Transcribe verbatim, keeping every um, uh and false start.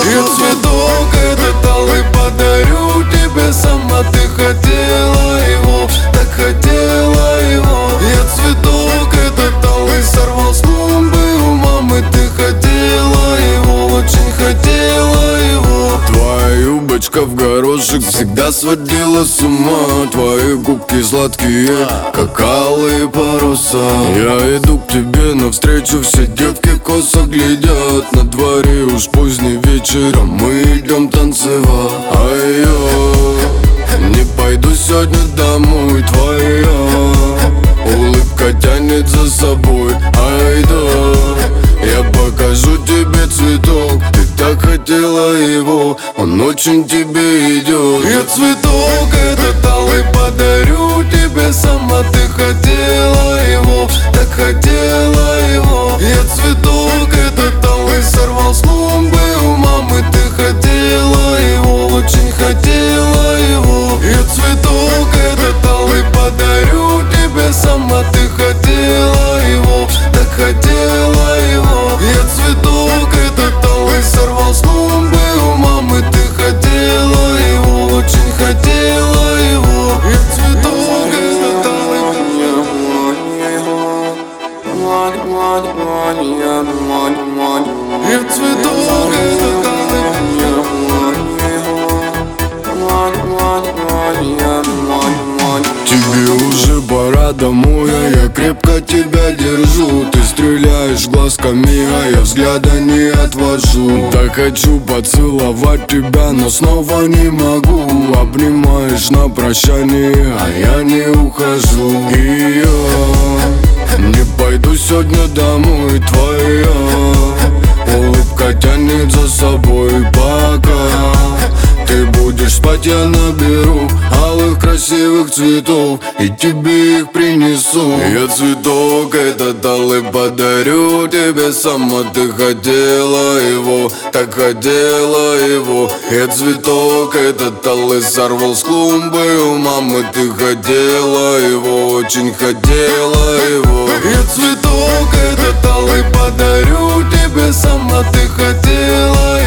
Я цветок этот алый подарю тебе сама. Ты хотела его, так хотела его. Я цветок этот алый сорвал с клумбы у мамы. Ты хотела его, очень хотела его. Твоя юбочка в горошек всегда сводила с ума. Твои губки сладкие, как алые паруса. Я иду к тебе навстречу, все девки косо глядят. На дворе уж поздний вечер, а мы идем танцевать. Ай-ё, не пойду сегодня домой. Твоя улыбка тянет за собой. Ай да, я покажу тебе цветок. Ты так хотела его, он очень тебе идет. Я цветок этот алый подарю тебе сама. Ты хотела его, так хотела его. Я цветок этот алый сорвал с клумбы у мамы. Ты хотела его, очень хотела его. Я цветок этот алый подарю тебе сама. Ты хотела его, так хотела его. Я цветок этот алый сорвал с клумбы у мамы. Ты хотела его, очень хотела его. Я цветок этот алый. Я цветок этот алый. Тебе уже пора домой, а я крепко тебя держу. Ты стреляешь глазками, а я взгляда не отвожу. Так хочу поцеловать тебя, но снова не могу. Обнимаешь на прощание, а я не ухожу. И я не пойду сегодня домой. Твоя улыбка тянет за собой. Пока ты будешь спать, я наберу алых красивых цветов и тебе их принесу. Я цветок этот алый подарю тебе сама. Ты хотела его, так хотела его. Я цветок этот алый сорвал с клумбы у мамы. Ты хотела его, очень хотела его. Я цветок этот алый подарю тебе сама. Ты хотела